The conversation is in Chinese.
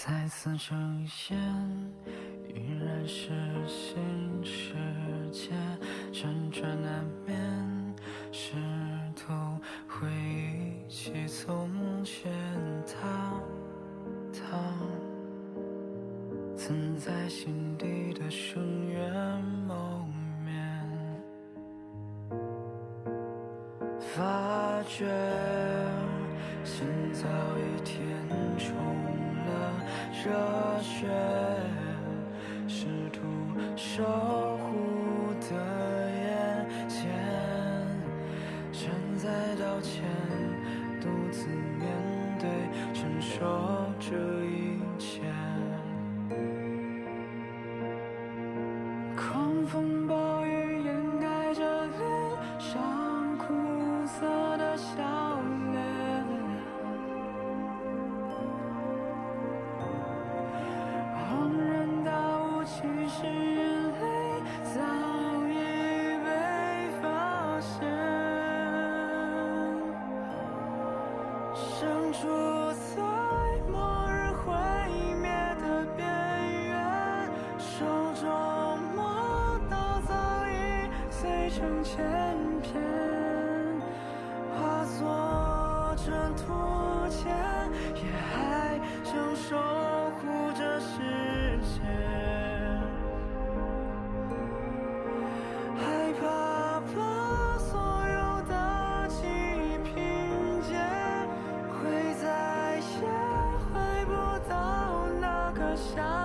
再次呈现，依然是新世界，辗转难眠，试图回忆起从前，他曾在心底的深渊梦眠，发觉心早已填充了热血，试图守护的眼前，现在道歉，独自面对，承受这一切。狂风暴雨掩盖着脸上苦涩的笑脸，恍然大悟，其实眼泪早已被发现，身处在末日毁灭的边缘，手中磨刀早已碎成千片，化作尘土间，也还想守护这世界，害怕把所有的记忆拼接，会再也回不到那个夏